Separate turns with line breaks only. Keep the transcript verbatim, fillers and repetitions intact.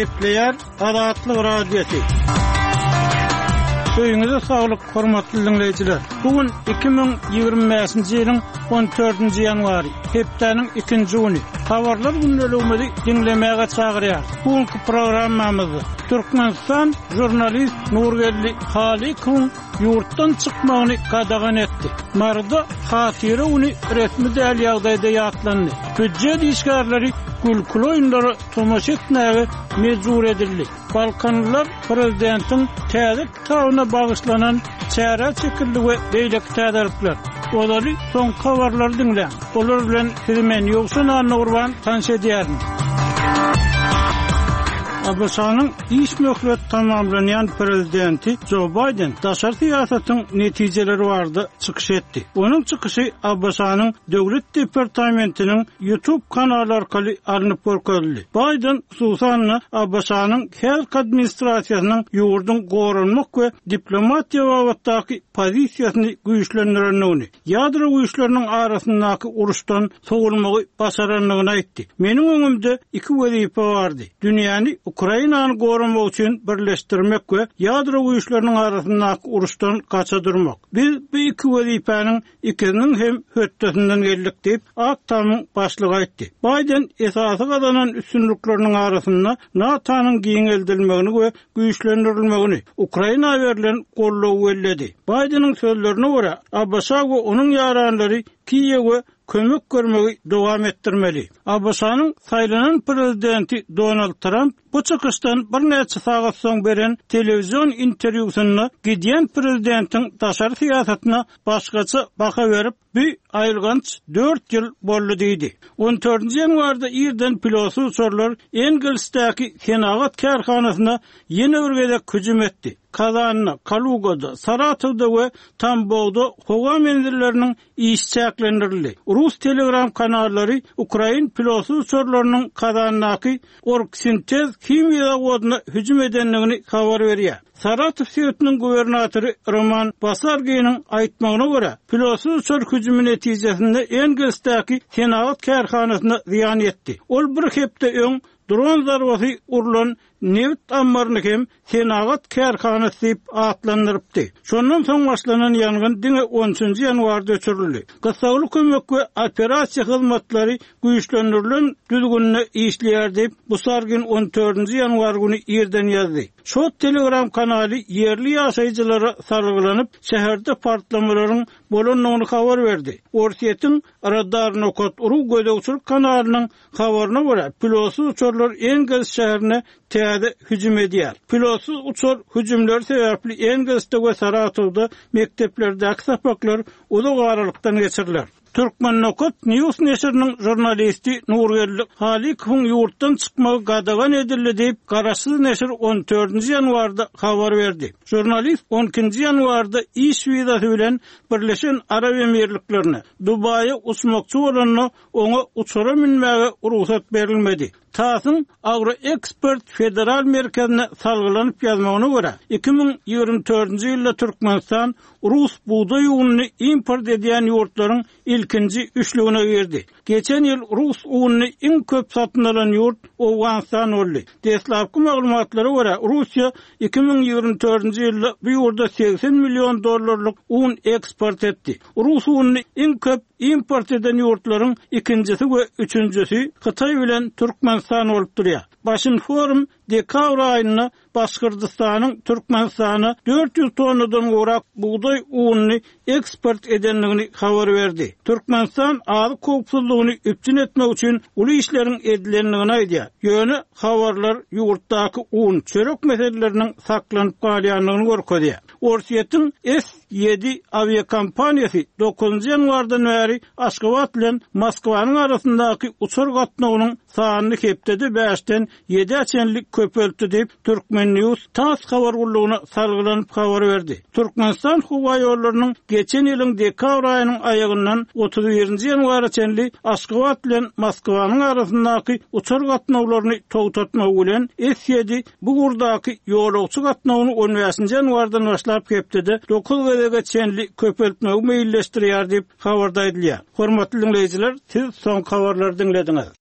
Gepleyer Adatlyk radiosi. Öýüňize saglyk, hormatly dinleýijiler. Bugün iki bin ýygrimi beşinji ýylyň on dördünji ýanwary, hepdeniň ikinji güni. Habarlar gündäligini dinlemäge çagyrýar. Bugünkü programmamyzda Türkmenistan jurnalist Nurgelli Halikow yurtdan çykmagyny gadagan etdi. Marda hatyra uny resmi däl ýagdaýda ýatlandy. Hüjjet işgärleri gülkül oýunlary tomaşa etmäge mejbur edildi. Balkanlylar prezidentiň täze taýyna bagyşlanan çäre çekildi we beýleki täderipler. Olary soň habarlar dinle. Olar bilen filmen ýoksa Nurwan tanşa edýärin. Abasanyň iş möhlet tamamlanýan prezidenti Joe Biden daşary siýasatyň netijeleri barada çykyş etdi. Onuň çykyşy Abasanyň döwlet departamentiniň YouTube kanaly arkaly alınıp görkezildi. Biden hususan Abasanyň halk administrasiýasynyň ýurdun gorunmak we diplomatiýa babatdaky pozisiýasyny güýçlendirýäni, ýadro güýçleriniň arasyndaky uruşdan sowulmagy başaranlygyny aýtdy. Meniň öňümde iki wezipe bardy. Dünýäni Ukrainany gorunmak üçin birleşdirmek we ýadro güýçleriniň arasyndaky uruşdan gaçadyrmak. Biz bu iki wezipanyň ikisiniň hem höttesinden geldik diýip Aktamyň başlygy aýtdy. Biden esasy gazanan üstünlükleriniň arasynda NATO'nyň giňeldilmegini we güýçlendirilmegini, Ukraina berilen gollawy belledi. Bidenyň sözlerine görä, Abbas we onuň ýaranlary Kiýewe kömek görmegi dowam etdirmeli. Abbasanyň saýlanan prezidenti Donald Trump bu çykysdan bir näçe sagat soň beren telewizion interwýusyny gidýän prezidentiň daşary siýasatyna başgaça baka berip, bu aýylganç dört ýyl boldy diýdi. on dördünji ýanwarda ýerden pilotsy uçurlar Engelsdäki Senagat karhanasyna ýene bir gezek hüjüm etdi. Kazanna, Kalugada, Saratowda we Tambowda howa menzilleriniň iş çäklendirildi. Rus telegram kanallary Ukrain pilotsy uçurlarynyň Kazannaky orgsintez kimia zawodyna hüjüm edenligini habar berýär. Saratow şehriniň gubernatory Roman Basargynyň aýtmagyna görä, pilotsy uçur hüjümi netijesinde Engelsdäki Senagat karhanasyna ziýan etdi. Ol bir hepde öň dron zarbasy urulan neft ammaryny hem Senagat karhanasy diýip atlandyrypdy. Şondan soň başlanan ýangyn diňe on üçinji ýanwarda öçürildi. Gassagly kömek we operasiýa hyzmatlary güýçlendirilen düzgünne işleýär diýip Basargyn on dördünji ýanwar güni ýerden ýazdy. Şo telegram kanaly ýerli ýaşaýjylara sargylanyp şäherde partlamalaryň bolanlygyny habar berdi. Orsiýetiň radar nokot uru gödöwçül kanalynyň habaryna görä, pilotsy uçurlar Engels şäherine täze hüjüm edýär. Pilotsy uçur hüjümler sebäpli Engelsde we Saratowda mekteplerdäki sapaklar uzak aralykdan geçiriler. Türkmen Nokot News neşriniň jurnalisti Nurgelli Halikow ýurtdan çykmagy gadagan edildi diýip Garaşsyz neşr on dördünji ýanwarda habar berdi. Jurnalist on ikinji ýanwarda iş wizasy bilen Birleşen Arab Emirliklerine Dubaýa uçmakçy bolanyny oňa uçura minmäge ruhsat berilmedi. Tasyň Agro-Expert Federal Merkezine salgylanyp ýazmagyna görä, iki bin ýygrimi dördünji ýylda Türkmenistan Rus buğday ununy import edýän ýurtlaryň ilkinji üçlügine girdi. Geçen ýyl Rus ununy iň köp satyn alan ýurt Awganistan boldy. Desläpki maglumatlara görä, Russiýa iki bin ýygrimi dördünji ýylda bu ýurda seksen million dollarlyk un eksport etdi. Rus ununy iň köp import eden ýurtlaryň ikinjisi we üçünjisi Hytaý bilen Türkmenistan bolup durýar. Başyn forum dekabr aýyna Başkyrtystanyň Türkmenistana dört yüz tonnadan gorak buğday ununy eksport edenligini habar berdi. Türkmenistan azy kopsuzlygyny üpçün etmek üçin uly işleriň edilenligini aýdýar. Ýöne habarlar ýurtdaky un çörek meseleleriniň saklanyp galýanlygyny görkezýär. Orsiýetiň S ýedi aviakompaniýasy dokuzunji ýanwardan bäri Aşgabat bilen Moskwanyň arasyndaky uçur gatnawynyň sanyny hepdede beşden ýedi çenlik köpeltdi diýip Türkmen News tas habar gullugyna salgylanyp habar berdi. Türkmenistan howa ýollarynyň geçen ýylyň dekabr aýynyň aýagyndan otuz birinji ýanwara çenli Aşgabat bilen Moskwanyň arasyndaky uçur gatnawlaryny togtatmak bilen S ýedi bu gurdaky ýolagçy gatnawyny on beşinji ýanwardan başlap hepdede dokuz gezege çenli köpeltmek meýilleşdirýär diýip habarda edilýär. Hormatly dinleýijiler, siz soň habarlary dinlediňiz.